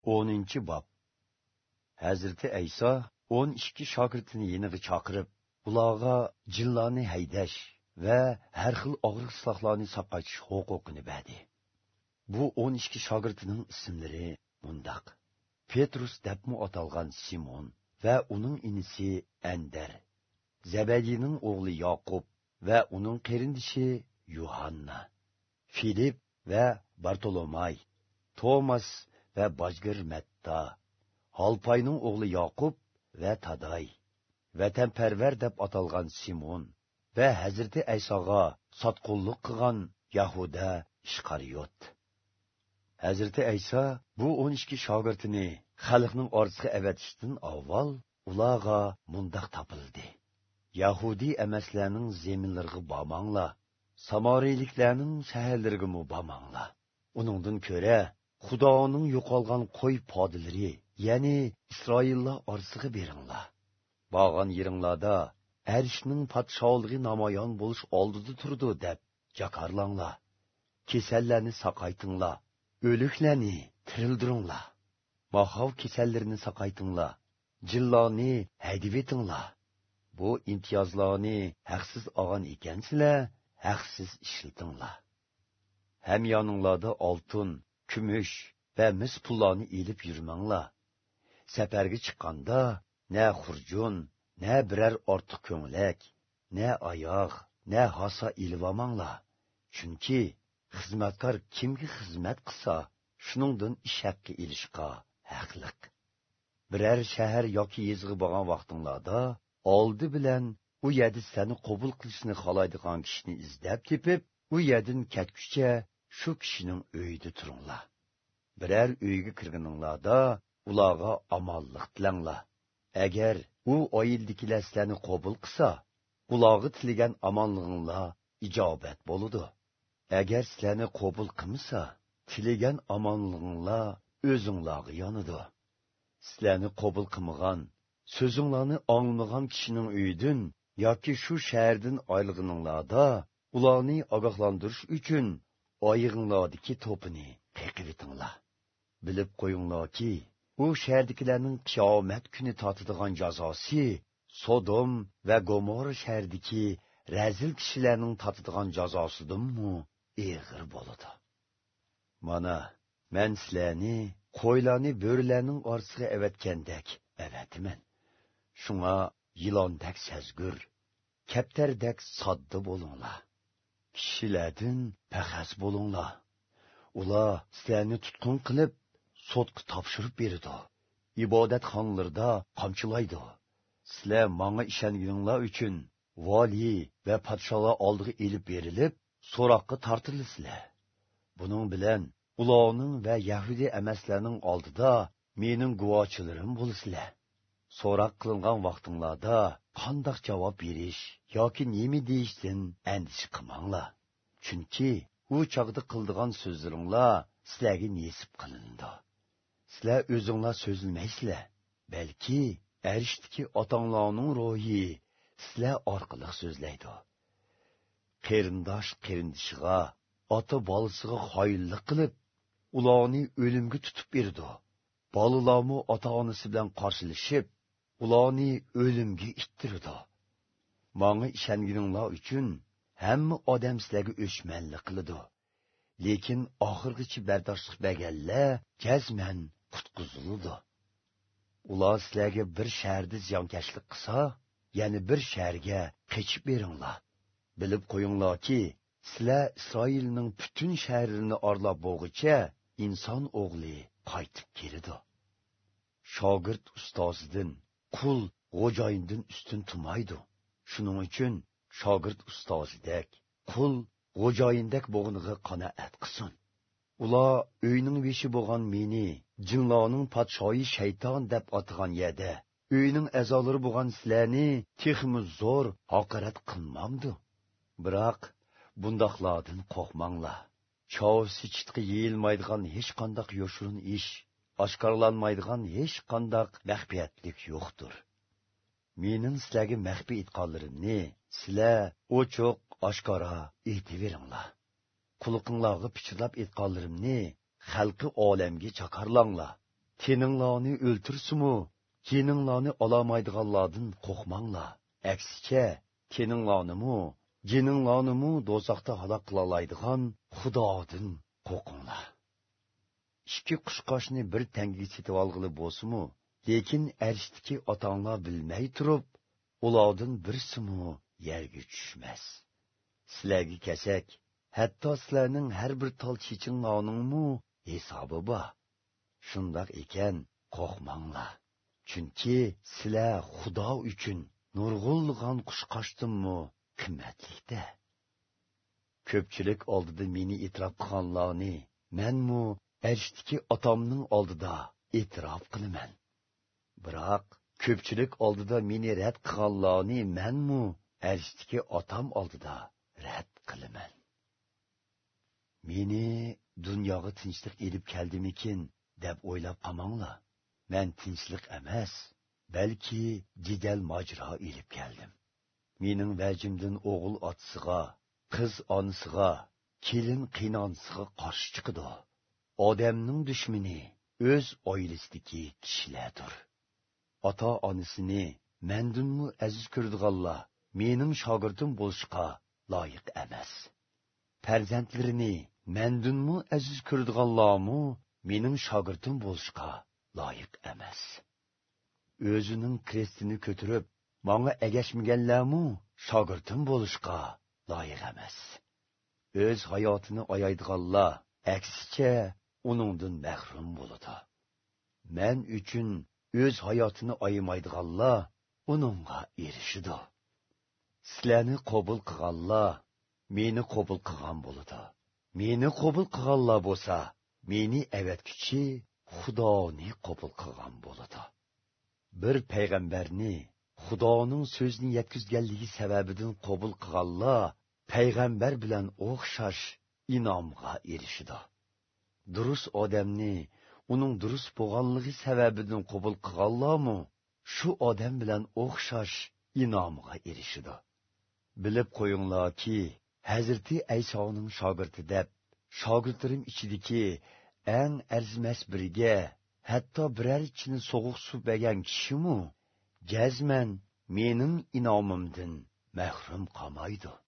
10 bob. Hazreti İsa 12 shogirdini yeniga chaqirib, ularga jinlarni haydash va har xil og'riq saqlarni saqayish huquqini berdi. Bu 12 shogirdining ismlari mundaq: Petrus debmi atalgan Simon va uning inisi Andar, Zebediyning o'g'li Yaqub va uning qarindishi Yuhanna, Filip va Bartolomay, Tomas va bojgir Matta, Halpayning o'g'li Yaqub va Taday, vatanparvar deb atalgan Simon va Hazreti Aysoga sotqunlik qilgan Yahuda Ishqariyot. Hazreti Ayso bu 12 shogirdini xalqning orasiga avatishdan avval ularga mundaq topildi: Yahudi emaslarning zeminlariga bormanglar, Samariyaliklarning shaharlariga bormanglar. Uningdan ko'ra Xudoning yo'qolgan qo'y podilari, ya'ni Isroillar orasiga beringlar. Borgan yeringlarda Arishning podshohligi namoyon bo'lish oldida turdi deb jakarlanglar. Kasallarni saqaytinglar, o'liklarni tirildiringlar. Mahov kasallarini saqaytinglar, jinlarni haydivetinglar. Bu imtiyozlarni haqsiz olgan ekansizlar, haqsiz ishlatinglar. Ham yoninglarda oltin, kumush va mis pullarni elib yurmanglar. Safarga chiqqanda ne xurjun, ne birer ortiq ko'nglak, ne oyoq, ne hasa ilvamanglar. Chunki xizmatkor kimga xizmat qilsa, shuningdan ish haqqi ilishqa haqliq. Birer shahar yoki yezg'i bo'lgan vaqtinglarda oldi bilan u yerda seni qabul qilishni xohlaydigan kishini izlab tepib, u yerdan ketguncha shu kishining uyida turinglar. Birer uyga kirganinglarda ularga omonlik tilanglar. Agar u oildikilar seni qabul qilsa, ularga tilagan omonliginglar ijobat bo'ladi. Agar seni qabul qilmasa, tilagan omonliginglar o'zinglarga yonadi. Sizlarni qabul qilmagan, so'zinglarni anglamagan kishining uyidan yoki shu shahardan ayrilganinglarda ularni ogohlantirish uchun oyig'inglardagi to'pini qiqivitinglar. Bilib qo'yinglarki, u shahardagilarning qiyomat kuni tortadigan jazosi Sodom va Gomorra shahridagi razil kishilarning tortadigan jazosidanmi og'ir bo'ladi. Mana men sizlarni qo'ylarni bo'rilarning orasiga avatgandek avatiman. Shunga yilondak sezgur, kaptardek sodda bo'linglar. Kishilardan paxas bo'linglar. Ular sizlarni tutqun qilib, sotqa topshirib beradi. Ibodatxonalarda qamchilaydi. Sizlar menga ishonganinglar uchun vali va podsholar oldiga elib berilib, so'roqqa tortilasizlar. Buning bilan ularning va Yahudi emaslarning oldida mening guvochilarim bo'lasizlar. So'roq qilingan vaqtinglarda qanday javob berish yoki nima deyishdan andish qilmanglar. Chunki u chaqda qildigan so'zlaringlar sizlarga nasib qilindi. Sizlar o'zinglar so'zilmaysizlar, balki arishdagi otanglarning ruhi sizlar orqali so'zlaydi. Qarindosh qarindishiga, ota bolasiga xoinlik qilib, ularni o'limga tutib berdi. Bolalarmi ota-onasi bilan qarshilashib, ularni o'limga ittirdi. Menga ishonganinglar uchun hamma odam sizlarga o'chmanlik qiladi. Lekin oxirgacha bardoshlik berganlar jazman qutqizildi. Ular sizlarga bir shaharda ziyonkashlik qilsa, yana bir shaharga qochib beringlar. Bilib qo'yinglarki, sizlar Isroilning butun shaharlarini orlab bo'lguncha inson o'g'li qaytib keladi. Shogird ustozidan, qul xo'jayindan ustun turmaydi. Shuning uchun shogird ustozidek, qul xo'jayindek bo'g'iniga qanoat qilsin. Ular uyning beshi bo'lgan meni, jinlarning podshoyi shayton deb atagan yerda, uyning a'zolari bo'lgan sizlarni texmi zo'r haqorat qilmamdi. Biroq bundoqlardan qo'rqmanglar. Chovsi chitqi yeyilmaydigan hech qanday yoshirin ish, oshkorlanmaydigan hech qanday maxfiyatlik yo'qdir. Mening sizlarga maxfiy etganlarimni sizlar ochiq oshkora aytaveringlar. Qulqinglarga pichirlab etganlarimni xalqi olamga chakarlanglar. teninglarni o'ltirsimu, jininglarni olamaydiganlardan qo'rqmanglar. Aksicha, teninglarnimi, jininglarnimi do'zaxda halok qilalaydigan Xudodan qo'rqinglar. İki qushqoshni bir tangaga setib olg'ili bo'lsa-mu, lekin arishdiki otanglar bilmay turib, ulardan birsimu yerga tushmas. Sizlarga kelsak, hatto sizlarning har bir tol chechinglarningmi hisobi bor. Shundoq ekan, qo'rqmanglar. Chunki sizlar Xudo uchun nurg'ulg'an qushqoshdinmi qimmatlikda. Ko'pchilik oldida meni e'tirof qilganlarni menmu arishdiki otamning oldida e'tirof qilaman. Biroq ko'pchilik oldida meni rad qilganlarni menmu arishdiki otam oldida rad qilaman. Meni dunyoga tinchlik elib keldimikin deb o'ylab qolmanglar. Men tinchlik emas, balki jidal majro elib keldim. Mening vajimdan o'g'il otasiga, qiz onasiga, kelin qiynonasiga qarshi chiqdi. Odamning dushmani o'z oilasidagi kishilardir. Ota-onasini mendinmi aziz ko'radiganlar mening shogirdim bo'lishga loyiq emas. Farzandlarini mendinmi aziz ko'radiganlarmi mening shogirdim bo'lishga loyiq emas. O'zining krestini ko'tarib, menga agashmaganlarmi shogirdim bo'lishga loyiq emas. O'z hayotini oyaydiganlar aksicha uningdan mahrum bo'ladi. Men uchun o'z hayotini oyamaydiganlar uningga erishidi. Sizlarni qabul qilganlar meni qabul qilgan bo'ladi. Meni qabul qilganlar bo'lsa, meni avatguchi Xudoni qabul qilgan bo'ladi. Bir payg'ambarni Xudoning so'zini yetkazganligi sababidan qabul qilganlar payg'ambar bilan o'xshash inomga erishidi. Durust odamni uning durust bo'lganligi sababidan qabul qilganlarmi shu odam bilan o'xshash inomga erishidi. Bilib qo'yinglarki, Hazreti Aysoning shogirdi deb shogirdlarim ichidagi eng arzimas biriga hatto biror ichini sovuq suv bergan kishimu jazman mening inomimdan mahrum qolmaydi.